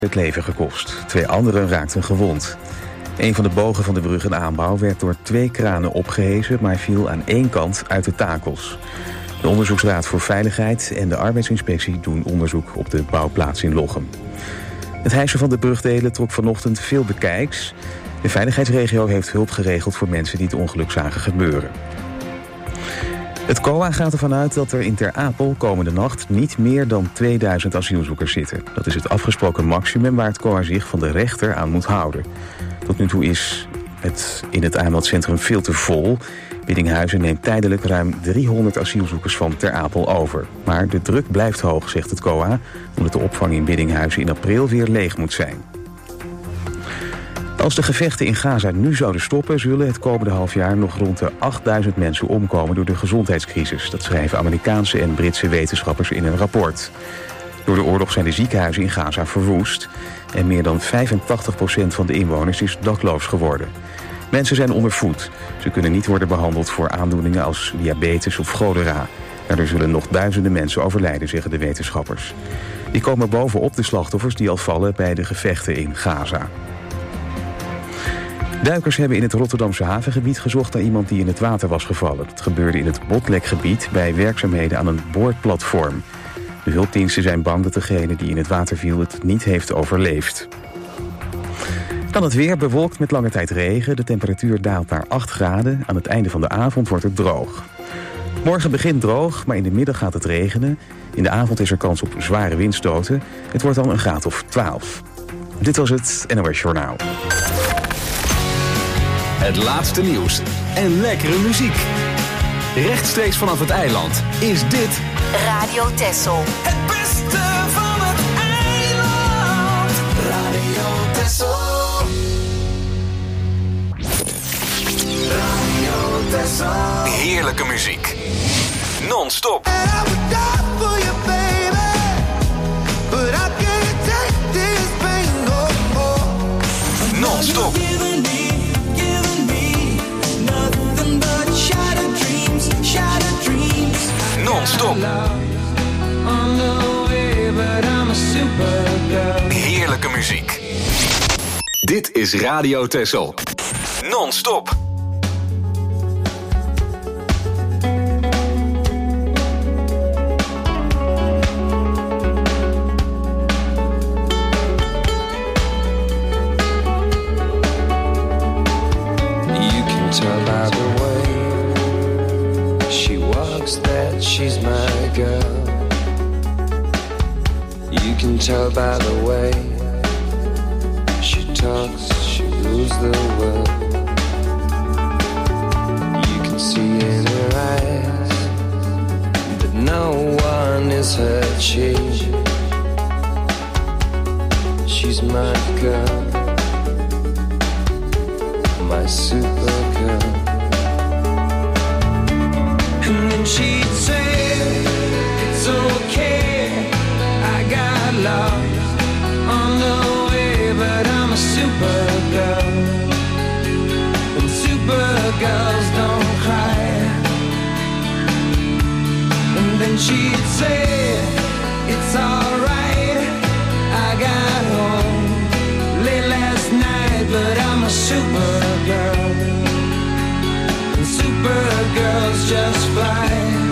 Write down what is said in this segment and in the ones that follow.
het leven gekost. 2 anderen raakten gewond. Een van de bogen van de brug in aanbouw werd door 2 kranen opgehezen, maar viel aan 1 kant uit de takels. De Onderzoeksraad voor Veiligheid en de Arbeidsinspectie doen onderzoek op de bouwplaats in Lochem. Het hijsen van de brugdelen trok vanochtend veel bekijks. De veiligheidsregio heeft hulp geregeld voor mensen die het ongeluk zagen gebeuren. Het COA gaat ervan uit dat er in Ter Apel komende nacht niet meer dan 2000 asielzoekers zitten. Dat is het afgesproken maximum waar het COA zich van de rechter aan moet houden. Tot nu toe is het in het aanmeldcentrum veel te vol. Biddinghuizen neemt tijdelijk ruim 300 asielzoekers van Ter Apel over. Maar de druk blijft hoog, zegt het COA, omdat de opvang in Biddinghuizen in april weer leeg moet zijn. Als de gevechten in Gaza nu zouden stoppen, zullen het komende halfjaar nog rond de 8000 mensen omkomen door de gezondheidscrisis. Dat schrijven Amerikaanse en Britse wetenschappers in een rapport. Door de oorlog zijn de ziekenhuizen in Gaza verwoest en meer dan 85% van de inwoners is dakloos geworden. Mensen zijn ondervoed. Ze kunnen niet worden behandeld voor aandoeningen als diabetes of cholera. Daardoor zullen nog duizenden mensen overlijden, zeggen de wetenschappers. Die komen bovenop de slachtoffers die al vallen bij de gevechten in Gaza. Duikers hebben in het Rotterdamse havengebied gezocht naar iemand die in het water was gevallen. Het gebeurde in het Botlekgebied bij werkzaamheden aan een boorplatform. De hulpdiensten zijn bang dat degene die in het water viel het niet heeft overleefd. Dan het weer, bewolkt met lange tijd regen. De temperatuur daalt naar 8 graden. Aan het einde van de avond wordt het droog. Morgen begint droog, maar in de middag gaat het regenen. In de avond is er kans op zware windstoten. Het wordt dan een graad of 12. Dit was het NOS Journaal. Het laatste nieuws en lekkere muziek. Rechtstreeks vanaf het eiland is dit Radio Texel. Het beste van het eiland. Radio Texel. Radio Texel. heerlijke muziek. Non-stop. Non-stop. Non-stop. Heerlijke muziek. Dit is Radio Texel. Non-stop. Tell by the way she walks that she's my girl. You can tell by the way she talks, she rules the world. You can see in her eyes that no one is her chief. She's my girl, my supergirl. And then she'd say, it's okay, I got lost on the way, but I'm a supergirl. And supergirls don't cry. And then she'd say, it's alright, I got home late last night, but I'm a supergirl, and supergirls just fly.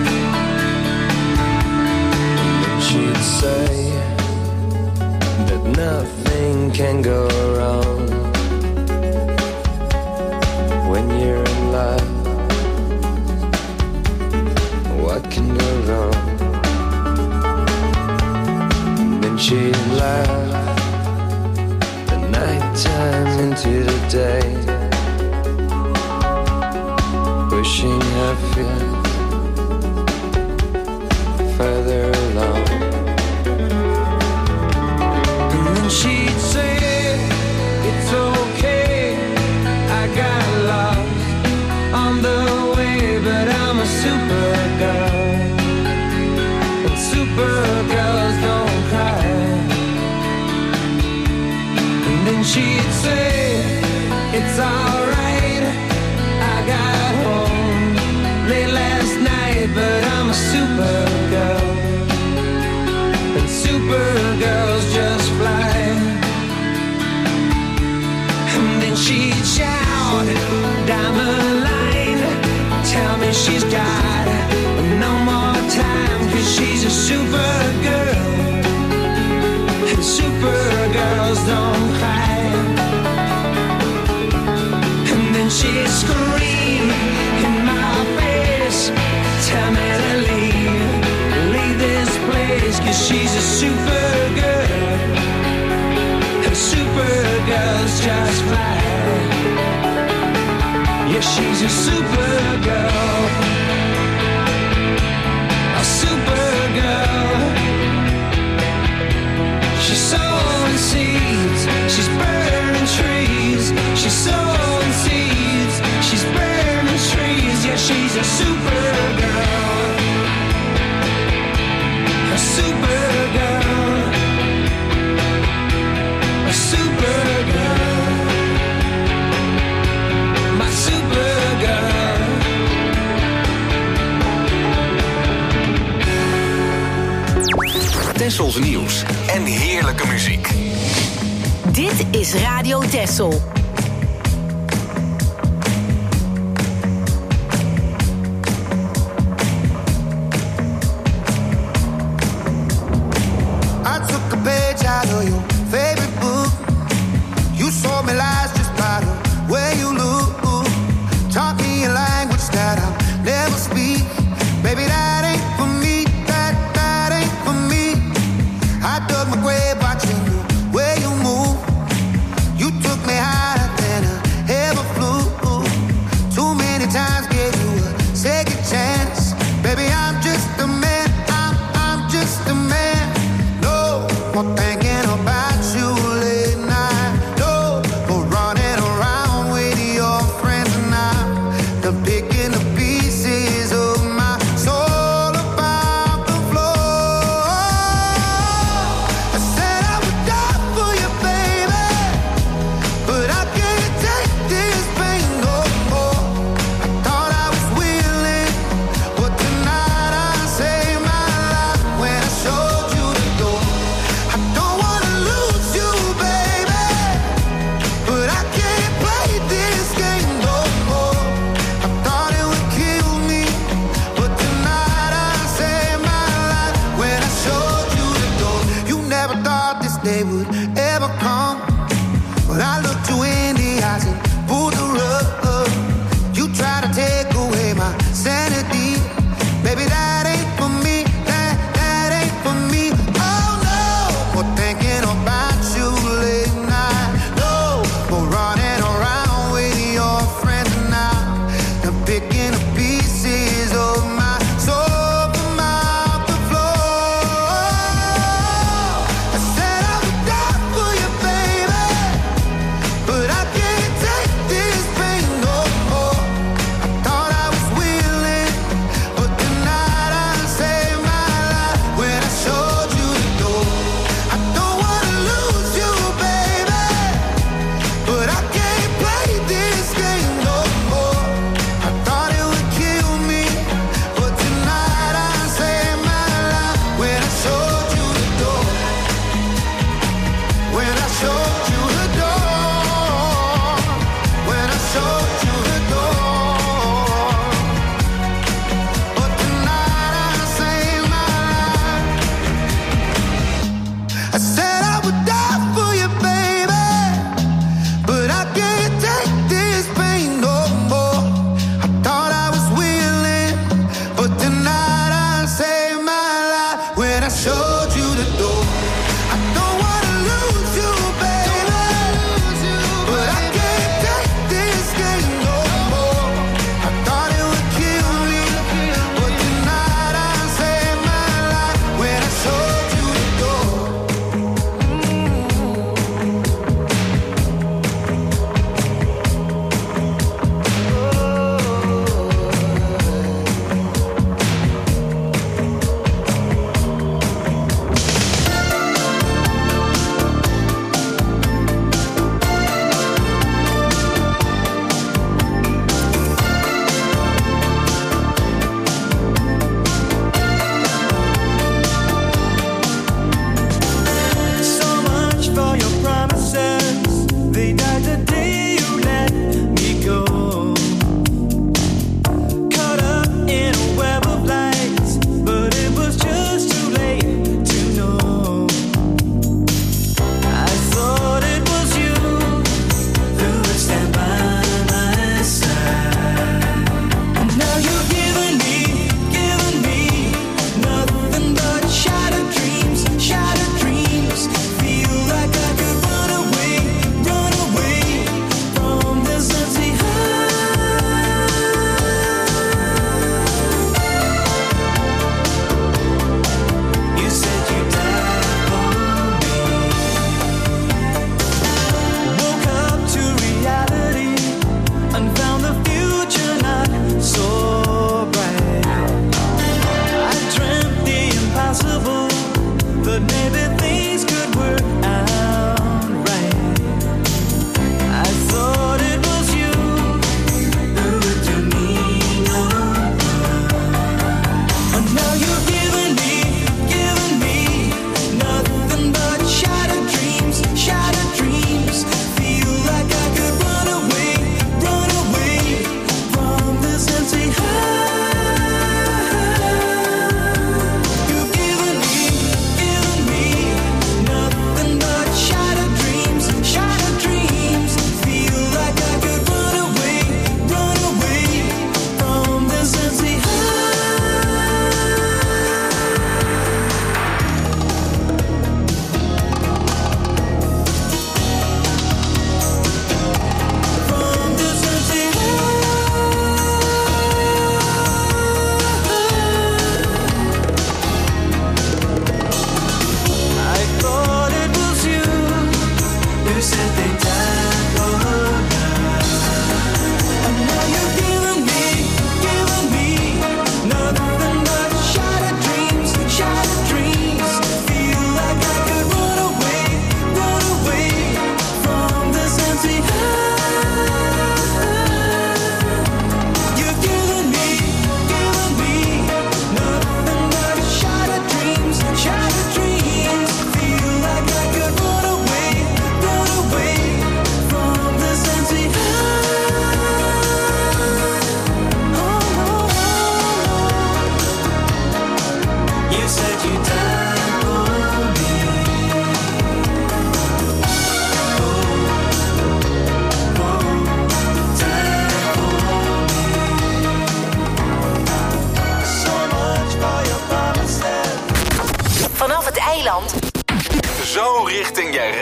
And then she'd say that nothing can go wrong when you're in love. What can go wrong? And then she'd laugh nighttime into the day, pushing her feet further along. And then she'd say, it's okay, I got lost on the way, but I'm a supergirl, and supergirls don't cry. And she'd say, it's alright, I got home late last night, but I'm a supergirl, and supergirls just fly. Supergirls don't cry. And then she screamed in my face, tell me to leave this place, 'cause she's a supergirl, and supergirls just fly. Yeah, she's a supergirl, a supergirl. She's sowing seeds, she's burning trees. She's sowing seeds, she's burning trees. Yeah, she's a supergirl, a supergirl, a supergirl, my supergirl. Tessels nieuws en heerlijke muziek. Dit is Radio Tessel. I took a page out of your favorite book. You sold me lies just by the way you look. Taught me a language that I'll never speak. Baby, that ain't for me, that ain't for me. I dug my grave watching the way you move. You took me high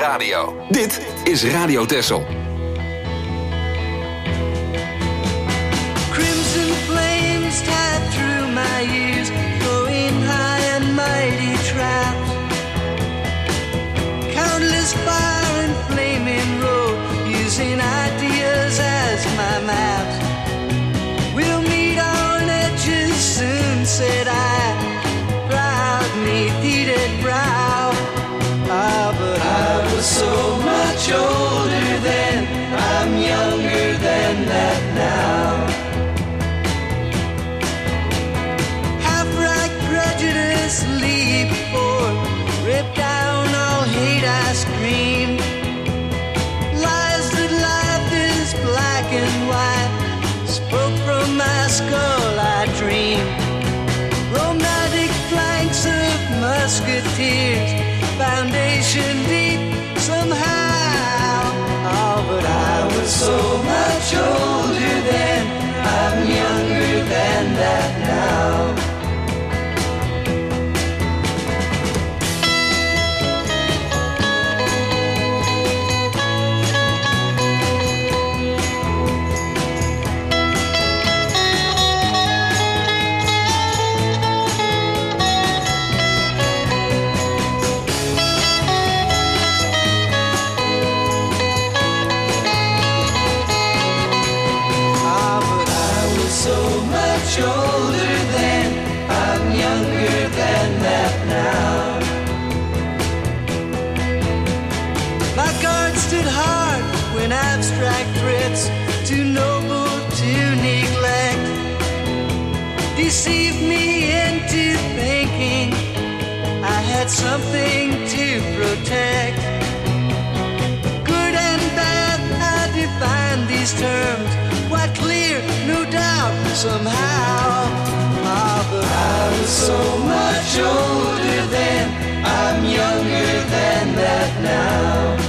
radio. Dit is Radio Texel. Crimson flames tied through my ears, flowing high and mighty traps. Countless fire and flaming road, using ideas as my maps. We'll meet on edges soon, said I, proud neath heated brow. Ah, but I was so much older then, I'm younger than that now. Half-right prejudice, leap forth, rip down all hate I scream. Lies that life is black and white, spoke from my skull I dream. Romantic flanks of musketeers, foundation deep somehow. Oh, but I was so much older then, I'm younger than that now. Older then, I'm younger than that now. My guard stood hard when abstract threats, too noble to neglect, deceived me into thinking I had something to protect. Good and bad, I define these terms, quite clear, no doubt, somehow. Ah, but I was so much older then, I'm younger than that now.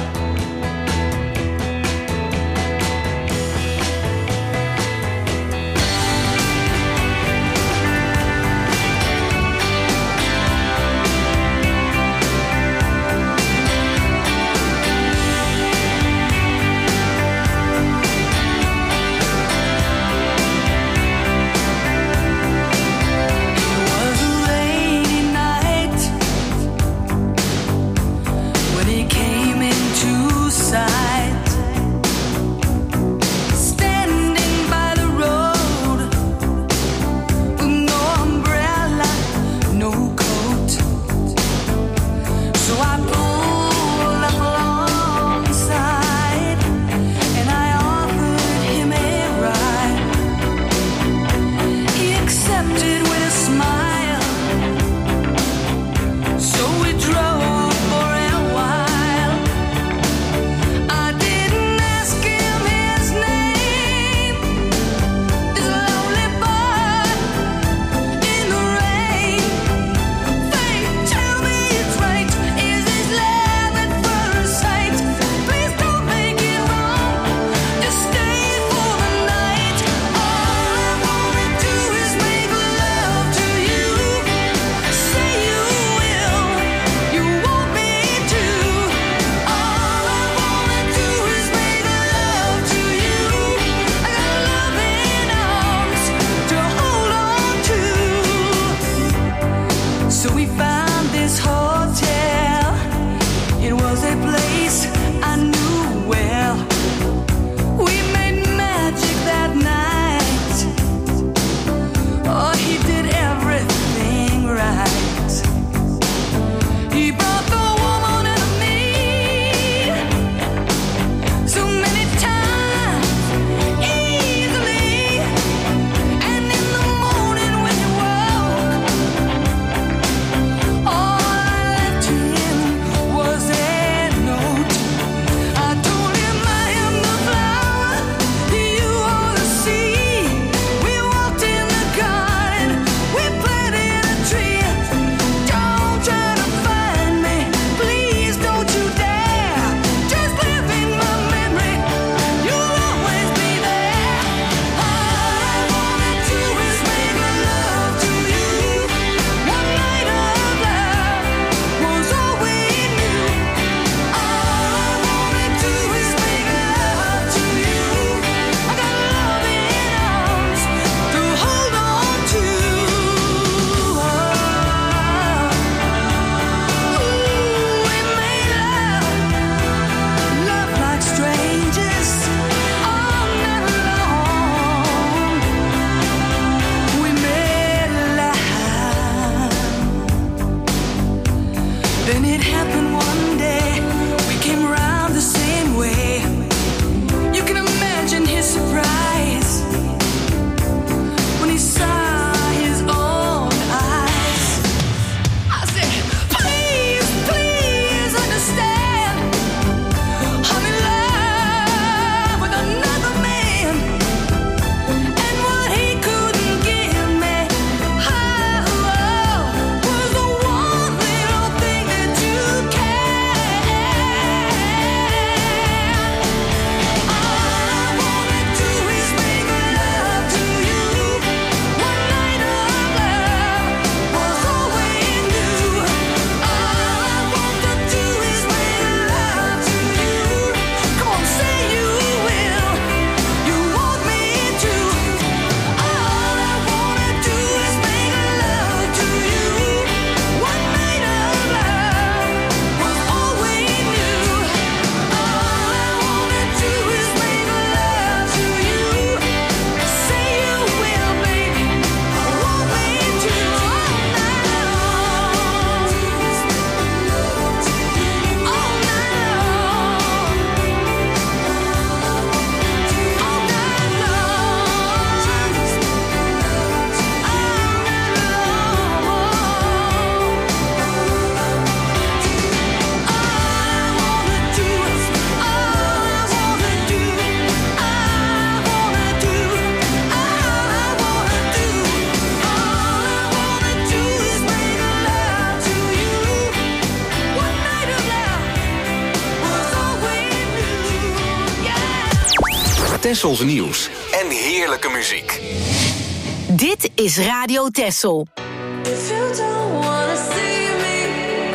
Tessels nieuws en heerlijke muziek. Dit is Radio Tessel. If you don't wanna see me,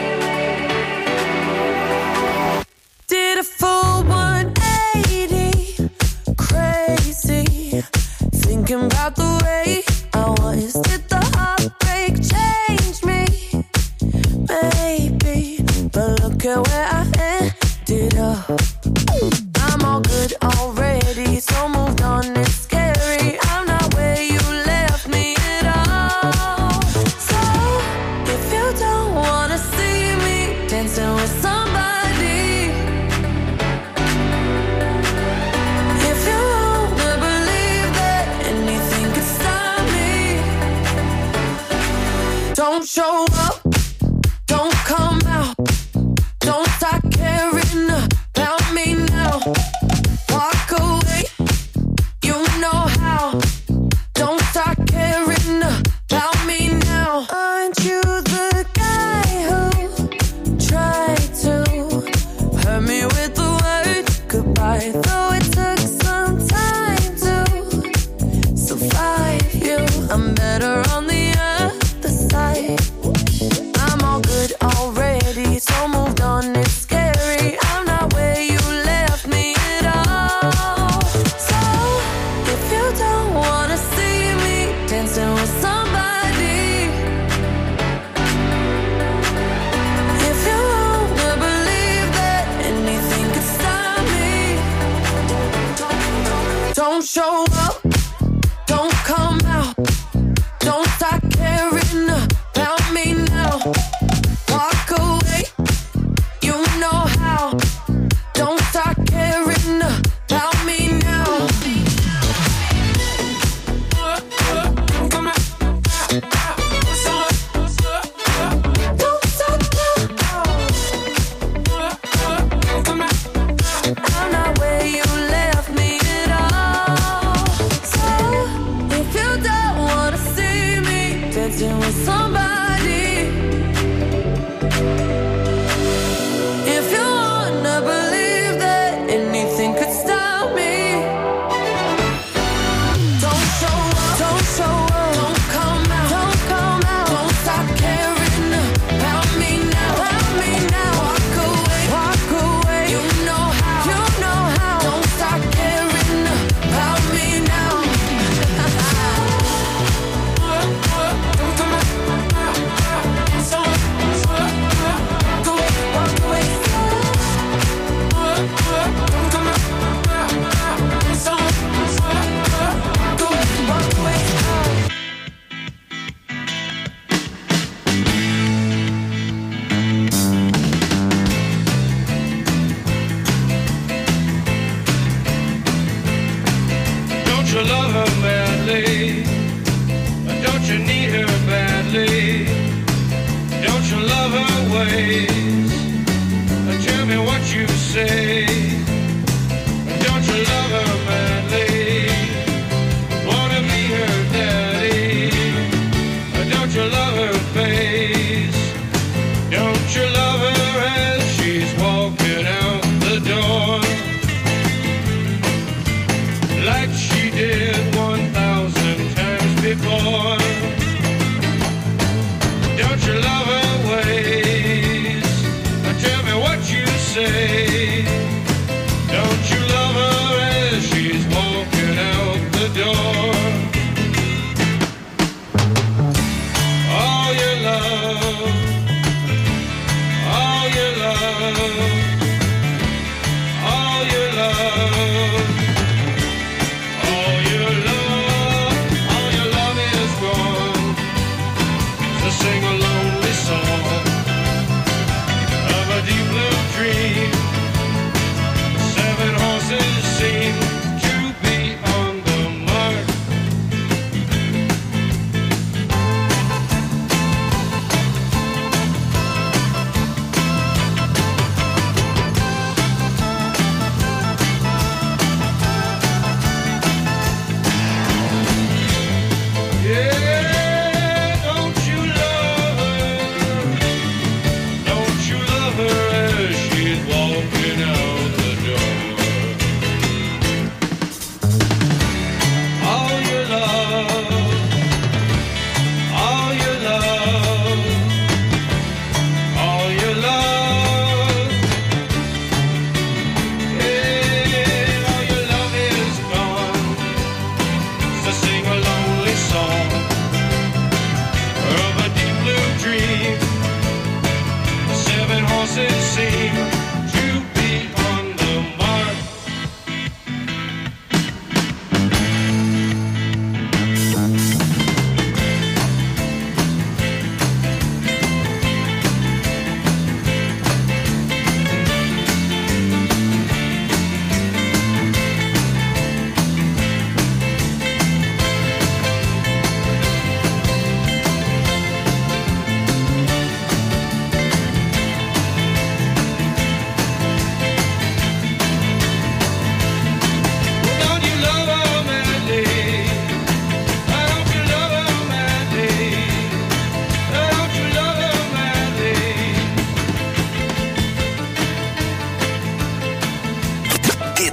did a full 180, crazy, thinking about the way I was. Did the heartbreak change me? Maybe, but look at where I ended up. I'm all good already, so moved on, it's scary. I'm not where you left me at all. So, if you don't wanna see me dancing with somebody, if you wanna believe that anything could stop me, don't show up, don't come out, don't start caring about me now. Walk away, you know how. Don't start caring about me now. Aren't you the guy who tried to hurt me with the word goodbye? Though it took some time to survive you, I'm better on the other side. I'm all good already, so moved on, it's scary. I'm not where you left me at all. So, if you don't wanna see me dancing with somebody, if you wanna believe that anything could stop me, don't show up, don't come out, don't start caring about me now. Walk away, you know how. Don't start caring about me now. Don't stop now. I'm not where you left me at all. So, if you don't wanna see me dancing with somebody, if you wanna believe that anything could stop me, don't show up, don't show up, don't come out, don't come out, don't stop caring about me now, walk away, you know how, don't stop caring about me now. Walk away. Walk away. Don't you love her badly? Don't you need her badly? Don't you love her ways? Tell me what you say. Don't you love her madly? Wanna be her daddy? Don't you love her face? Don't you love her as she's walking out the door? Like she did 1,000 times before. Don't you love her ways? Tell me what you say.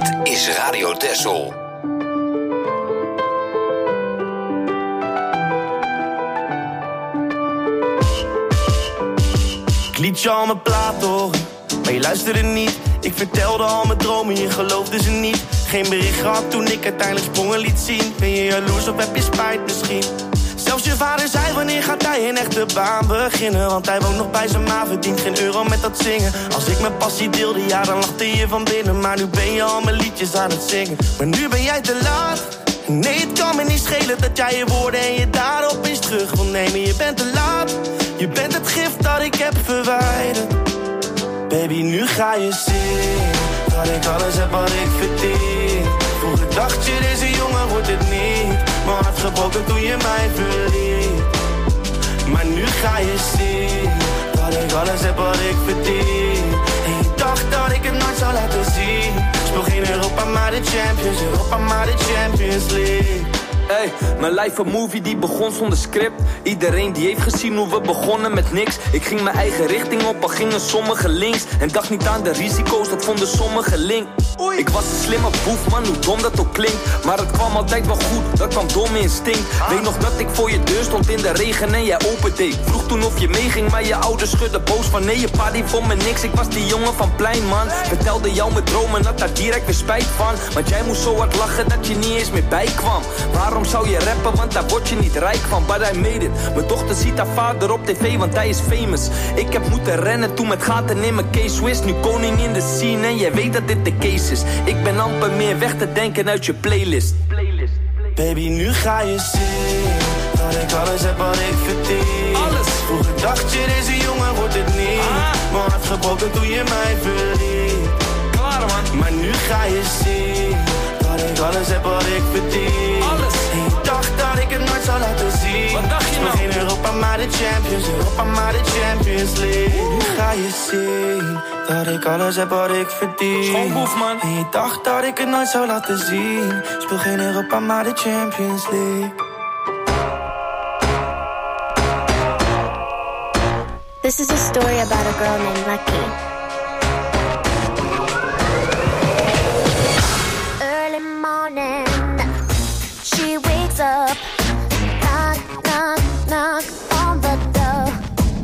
Dit is Radio Texel. Ik liet je al mijn plaat horen, maar je luisterde niet. Ik vertelde al mijn dromen, je geloofde ze niet. Geen bericht gehad toen ik uiteindelijk sprongen liet zien. Ben je jaloers of heb je spijt misschien? Zelfs je vader zei, wanneer gaat hij een echte baan beginnen? Want hij woont nog bij zijn ma, verdient geen euro met dat zingen. Als ik mijn passie deelde, ja dan lachte je van binnen. Maar nu ben je al mijn liedjes aan het zingen. Maar nu ben jij te laat. Nee, het kan me niet schelen dat jij je woorden en je daden opeens terug wil nemen. Je bent te laat, je bent het gift dat ik heb verwijderd. Baby, nu ga je zien dat ik alles heb wat ik verdien. Vroeger dacht je, deze jongen wordt het niet. Mijn hart gebroken toen je mij verliet. Maar nu ga je zien dat ik alles heb wat ik verdien. En je dacht dat ik het nooit zou laten zien. Speel geen Europa, maar de Champions. Europa, maar de Champions League. Hey, mijn life een movie die begon zonder script. Iedereen die heeft gezien hoe we begonnen met niks. Ik ging mijn eigen richting op, al gingen sommigen links. En dacht niet aan de risico's, dat vonden sommigen link. Ik was een slimme boef, man, hoe dom dat ook klinkt. Maar het kwam altijd wel goed, dat kwam dom instinct. Weet nog dat ik voor je deur stond in de regen en jij opende. Ik vroeg toen of je meeging, maar je ouders schudden boos van nee, je pa die vond me niks. Ik was die jongen van plein, man. Vertelde jou mijn dromen, had daar direct weer spijt van. Want jij moest zo hard lachen dat je niet eens meer bijkwam. Waarom zou je rappen, want daar word je niet rijk van. But I made it, mijn dochter ziet haar vader op tv, want hij is famous. Ik heb moeten rennen toen met gaten in mijn K-Swiss. Nu koning in de scene en jij weet dat dit de case is. Ik ben amper meer weg te denken uit je playlist. Baby, nu ga je zien dat ik alles heb wat ik verdien. Alles. Vroeger dacht je, deze jongen wordt het niet. Mijn hart gebroken toen je mij verliet. Klaar, man. Maar nu ga je zien dat ik alles heb wat ik verdien. Alles. En je dacht dat ik het nooit zou laten zien. Wat dacht je nou? Geen Europa, maar de Champions. Europa, maar de Champions League. Nu ga je zien dat ik alles heb wat ik verdien. Schoonboef, man. En je dacht dat ik het nooit zou laten zien. Speel geen Europa, maar de Champions League. This is a story about a girl named Lucky. Early morning, she wakes up, knock, knock, knock on the door.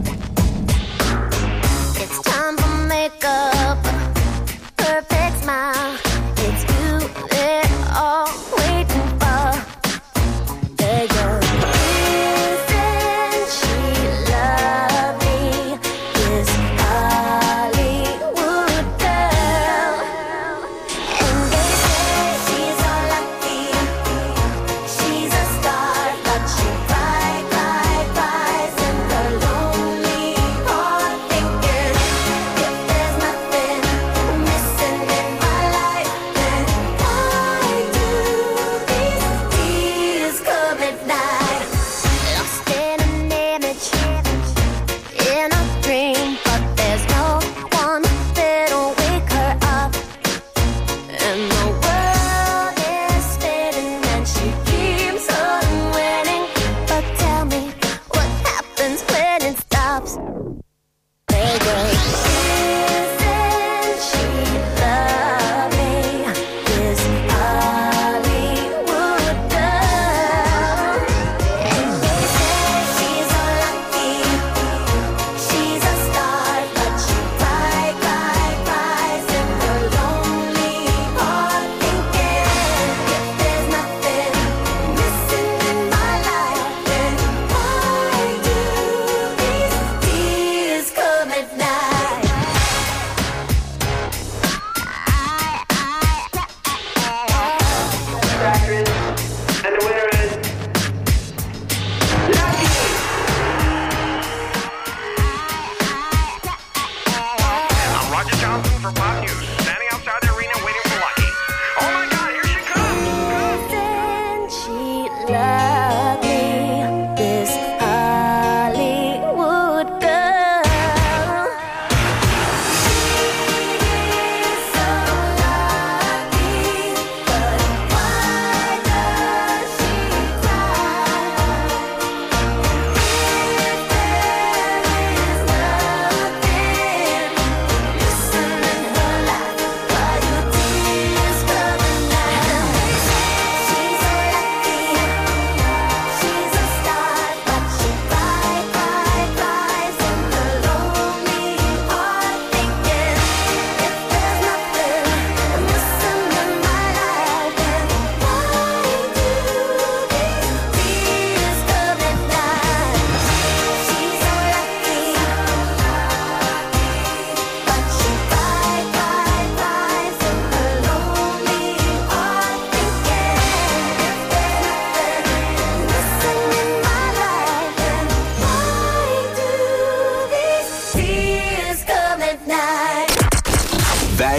It's time for makeup, perfect smile. It's you they're all waiting for. There you go. Isn't she lovely? This Hollywood girl. And they say she's so lucky. She's a star, but she cries in the lonely heart, thinking if there's nothing missing in my life.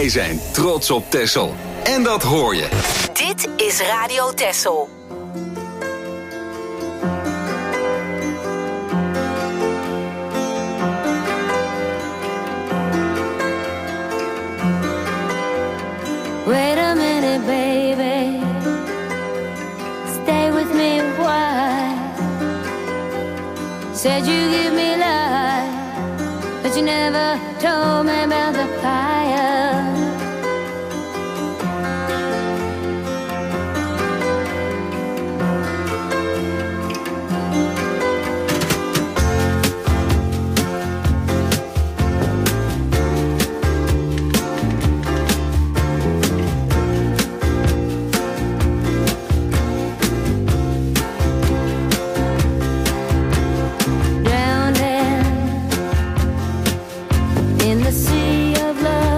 Wij zijn trots op Texel. En dat hoor je. Dit is Radio Texel. Wait a minute, baby. Stay with me a while. Said you give me life, but you never told me about the fire. In the sea of love.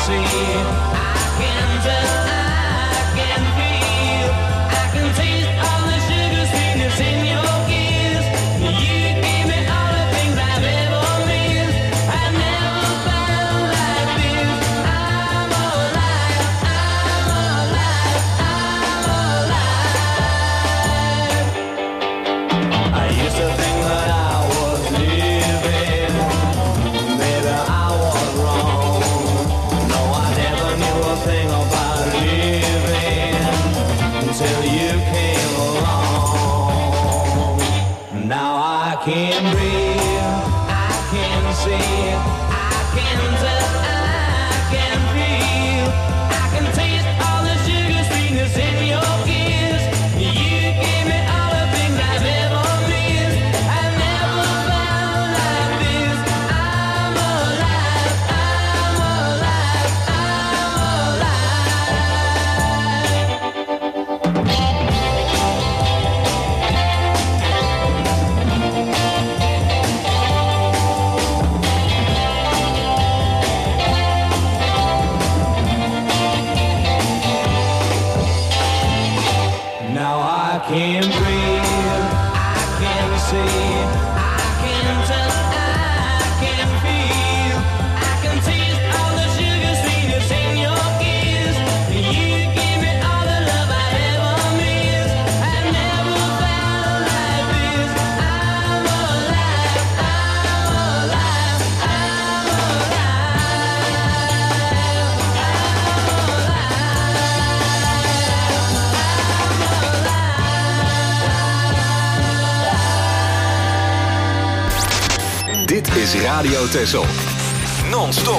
Dit is Radio Texel. Non-stop.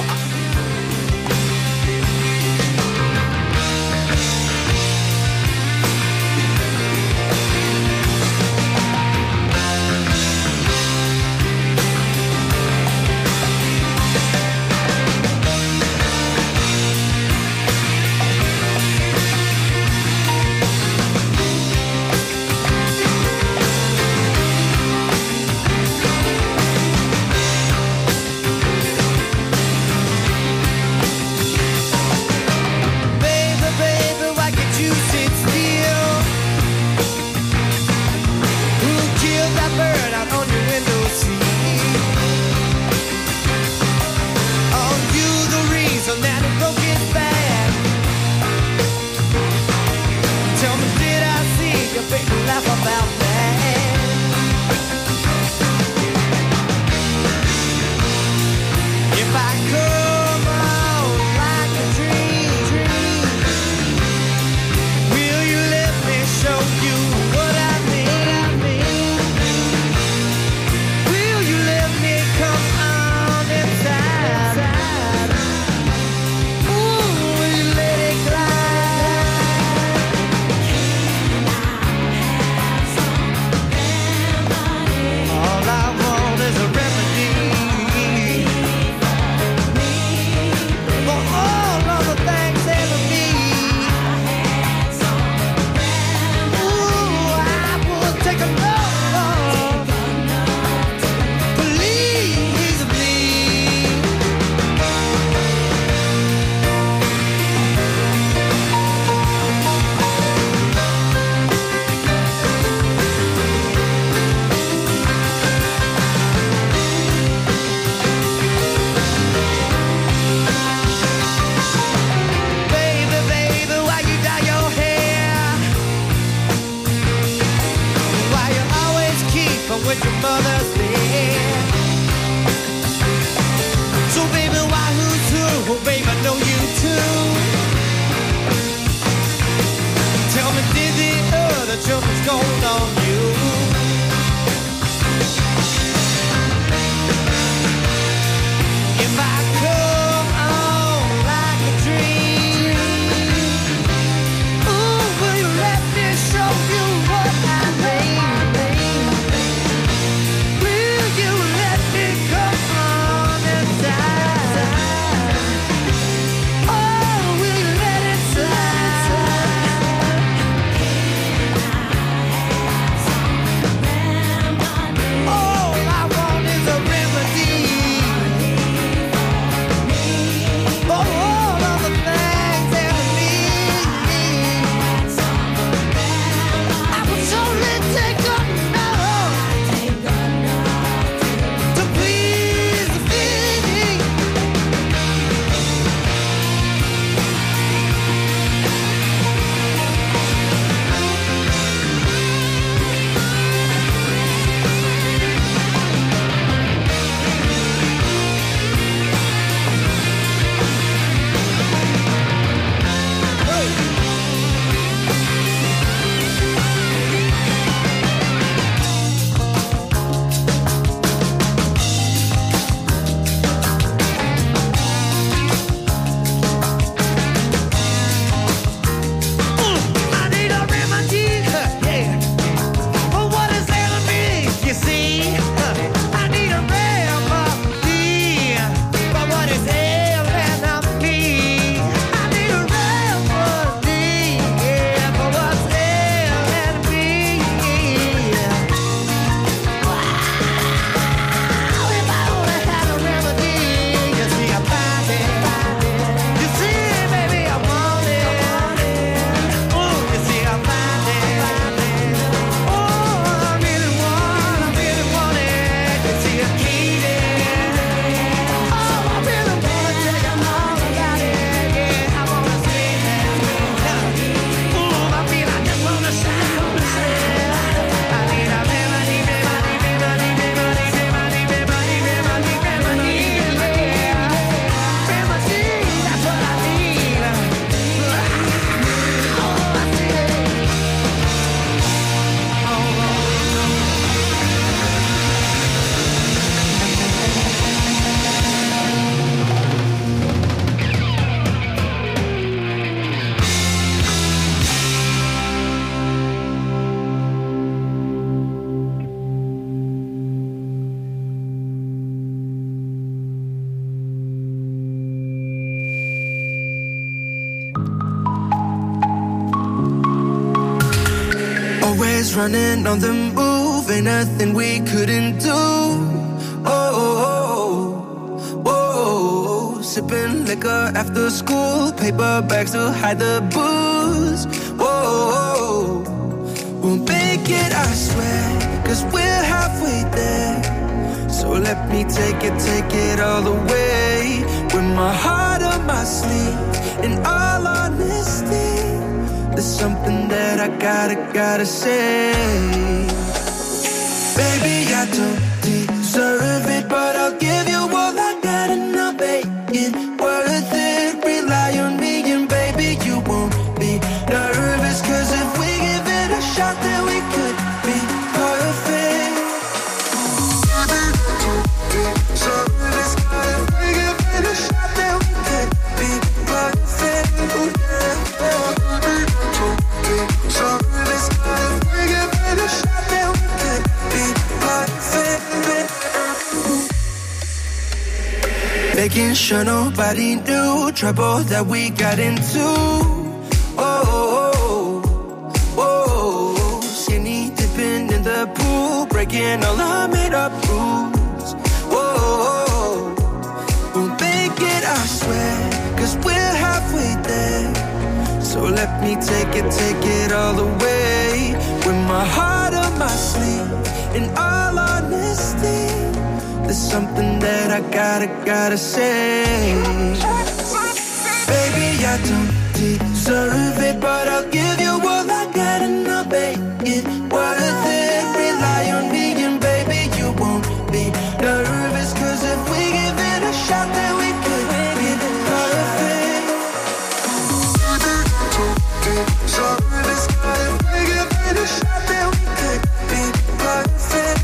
always running on the move, ain't nothing we couldn't do. Sipping liquor after school, paper bags to hide the booze. We'll make it, I swear, 'cause we're halfway there. So let me take it all the way. With my heart on my sleeve, in all honesty, there's something that I gotta say. Baby, I don't deserve it, but I'll give you all I got and I'll make it worth it. Rely on me and baby, you won't be nervous, 'cause if we give it a shot, then we could be perfect. If we give it a shot, then we could be perfect. If we give it a shot, then we could be perfect. Making sure nobody knew trouble that we got into. Skinny dipping in the pool, breaking all our made up rules. We'll make it, I swear, 'cause we're halfway there. So let me take it all the way. With my heart on my sleeve, in all honesty, there's something that I gotta say. Baby, I don't deserve it, but I'll give you all I got and I'll make it worth it. Rely on me and baby, you won't be nervous, 'cause if we give it a shot, then we could be perfect. If we give it a shot, then we could be perfect.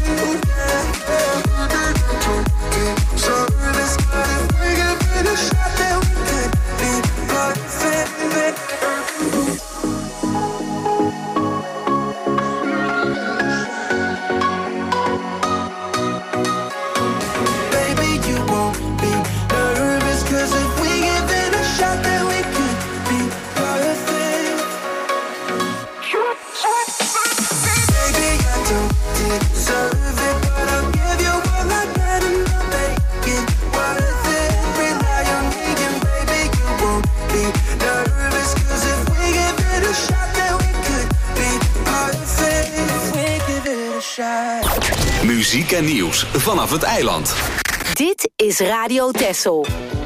Muziek en nieuws vanaf het eiland. Dit is Radio Texel.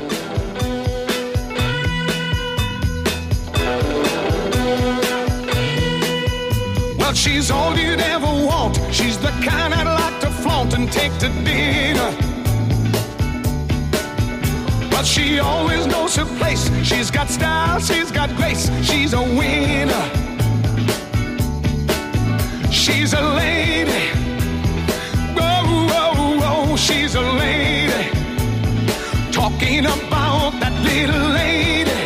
Well, she's all you'd ever want. She's the kind I'd like to flaunt and take to dinner. But she always knows her place. She's got style, she's got grace. She's a winner. She's a lady. She's a lady, talking about that little lady,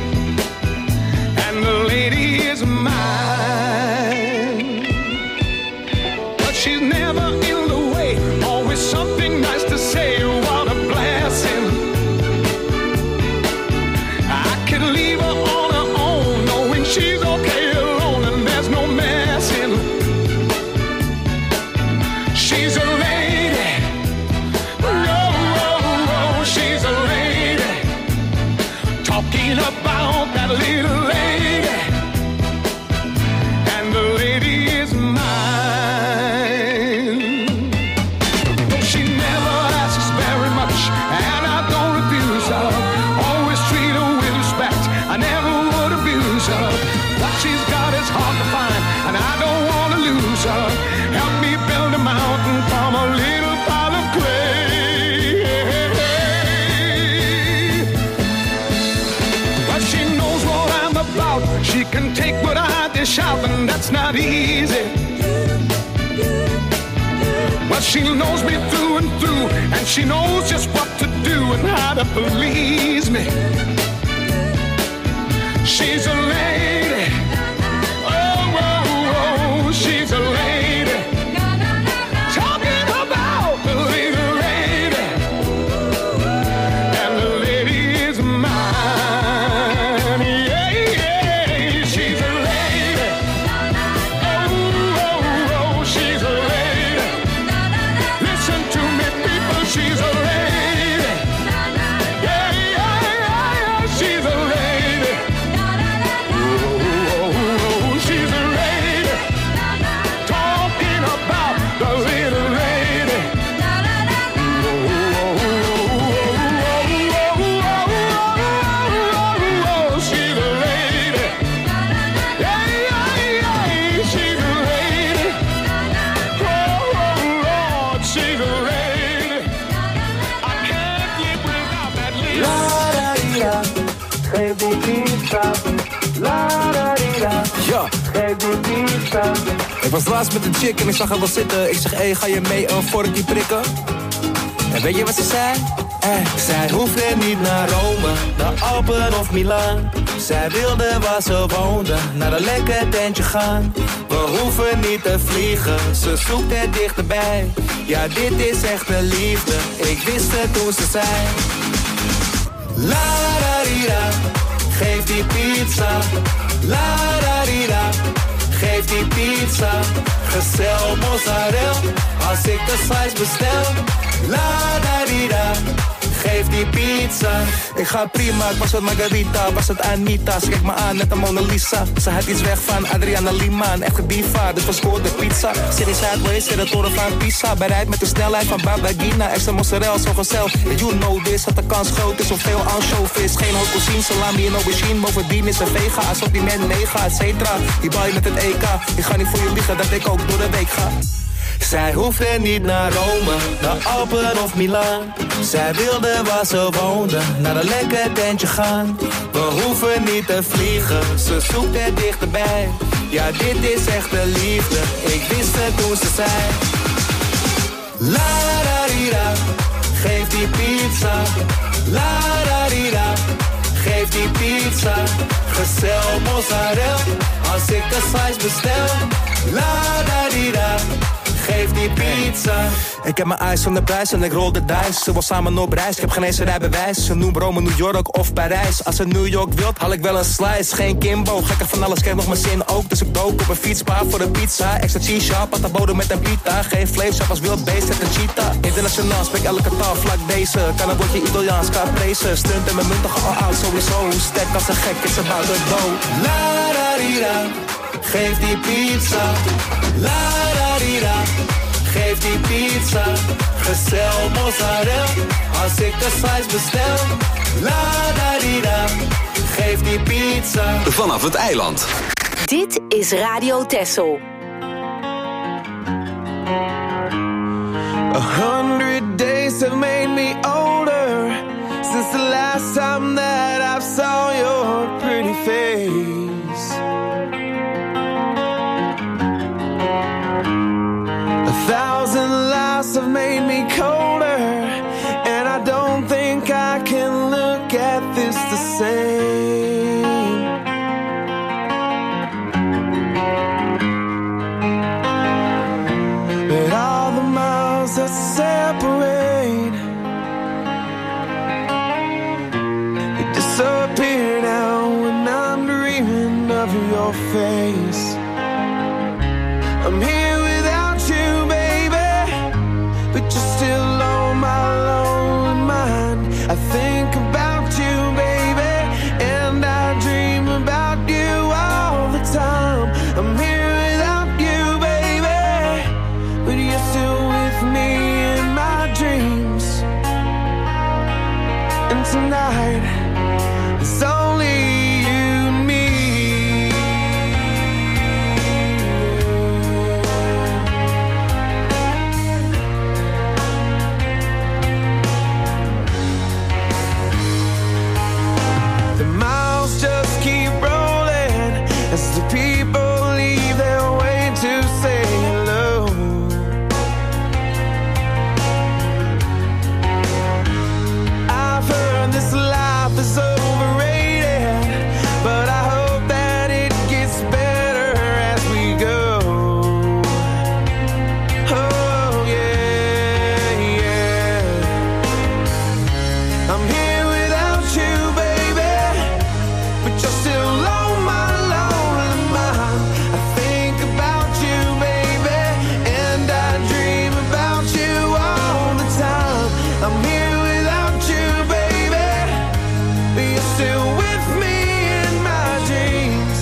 and the lady is mine. But she's never in the way, always something nice to say. What a blessing. I could leave her on her own, knowing she's okay alone and there's no messing. She's a lady. About that little lady, and the lady is mine. No, she never asks very much, and I don't refuse her. Always treat her with respect, I never would abuse her. What she's got is hard to find, and I don't want to lose her. Help me build a mountain from a little pile of clay. She can take what I dish out, and that's not easy. But she knows me through and through, and she knows just what to do and how to please me. She's a lady. Oh, oh, oh, she's a lady. Talking about the little lady, and the lady is mine. Yeah, yeah, she's a lady. Oh, oh, Ik was laatst met een chick en ik zag haar wel zitten. Ik zeg, hey, ga je mee een vorkje prikken? En weet je wat ze zei? Zij hoefde niet naar Rome, naar Alpen of Milaan. Zij wilde waar ze woonde, naar een lekker tentje gaan. We hoeven niet te vliegen, ze zoekt het dichterbij. Ja, dit is echte liefde, ik wist het toen ze zei. La da di da, geef die pizza. La da di da, geef die pizza. Gestel mozzarella, als ik de slice bestel. La da di da, geef die pizza. Ik ga prima, was het Margarita, was het Anita. Ze kijkt me aan, net een Mona Lisa. Ze had iets weg van Adriana Lima, een echte diva, dus we scoorden pizza. Zit in Sideways, zit het toren van Pisa. Bereid met de snelheid van Babagina. Extra mozzarella, zo gezellig. You know this, dat de kans groot is. Zoveel anchovies, geen haute cuisine, salami en aubergine. Bovendien is een vega, assortiment mega, et cetera. Die bal je met het EK, ik ga niet voor je liegen, dat ik ook door de week ga. Zij hoefde niet naar Rome, naar Alpen of Milaan. Zij wilde waar ze woonde, naar een lekker tentje gaan. We hoeven niet te vliegen, ze zoekt het dichterbij. Ja, dit is echte liefde, ik wist het toen ze zei. La da di da, geef die pizza. La da di da, geef die pizza. Gestel mozzarella, als ik de slice bestel. La da di da, geef die pizza. Ik heb mijn ijs van de prijs en ik rol de dice. Ze wil samen op reis, ik heb geen eens een rijbewijs. Ze noemt Rome, New York of Parijs. Als ze New York wilt, haal ik wel een slice. Geen Kimbo, gekker van alles, krijg nog mijn zin ook. Dus ik dook op een fietspaar voor een pizza. Extra cheese shop, pata boden met een pita. Geen vlees, als wild beest, het een cheetah. Internationaal, spreek elke taal, vlak deze. Kan een woordje Italiaans, caprese. Stunt en mijn munten al oud, sowieso. Sterk als een gek, it's about the dough. La da di da, geef die pizza. La da di da, geef die pizza. Gestel mozzarella, als ik de slice bestel. La da di da, geef die pizza. Vanaf het eiland. Dit is Radio Texel. 100 days have made me older since the last time that I saw your pretty face. 1,000 lives have made me colder, and I don't think I can look at this the same. But all the miles that separate, they disappear now when I'm dreaming of your face. I'm here without you, baby, but you're still on my lonely mind. I think about you, baby, and I dream about you all the time. I'm here without you, baby, but you're still with me in my dreams. And tonight, it's only you and me. The miles just keep rolling as the people leave their way to say hello. I've heard this life is overrated, but I hope that it gets better as we go. Oh yeah, yeah. I'm here without you, baby, but you're still on my lonely mind. I think about you, baby, and I dream about you all the time. I'm here without you, baby, but you're still with me in my dreams.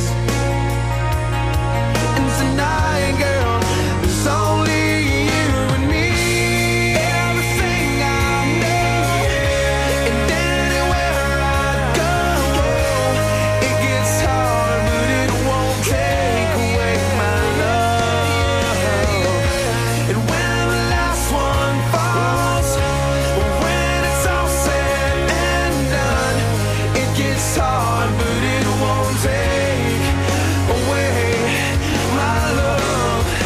And tonight, girl, it's only you and me. Everything I know, and anywhere I go, it gets hard, but it won't take away my love. And when the last one falls, when it's all said and done, it gets hard, but it won't take away my love.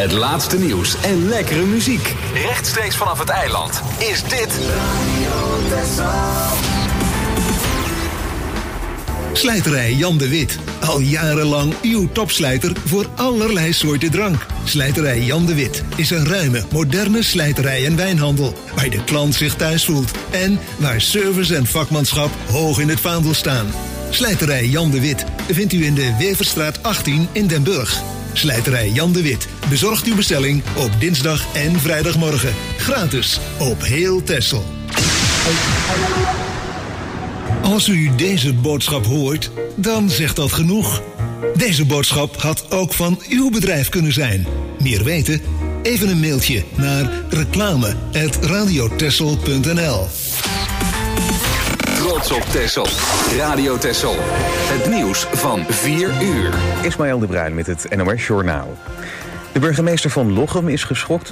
Het laatste nieuws en lekkere muziek. Rechtstreeks vanaf het eiland is dit Slijterij Jan de Wit. Al jarenlang uw topslijter voor allerlei soorten drank. Slijterij Jan de Wit is een ruime, moderne slijterij en wijnhandel. Waar de klant zich thuis voelt. En waar service en vakmanschap hoog in het vaandel staan. Slijterij Jan de Wit vindt u in de Weverstraat 18 in Den Burg. Slijterij Jan de Wit bezorgt uw bestelling op dinsdag en vrijdagmorgen. Gratis op heel Texel. Als u deze boodschap hoort, dan zegt dat genoeg. Deze boodschap had ook van uw bedrijf kunnen zijn. Meer weten? Even een mailtje naar reclame@radiotexel.nl. Trots op Texel. Radio Texel. Het nieuws van 4 uur. Ismaël de Bruin met het NOS Journaal. De burgemeester van Lochem is geschokt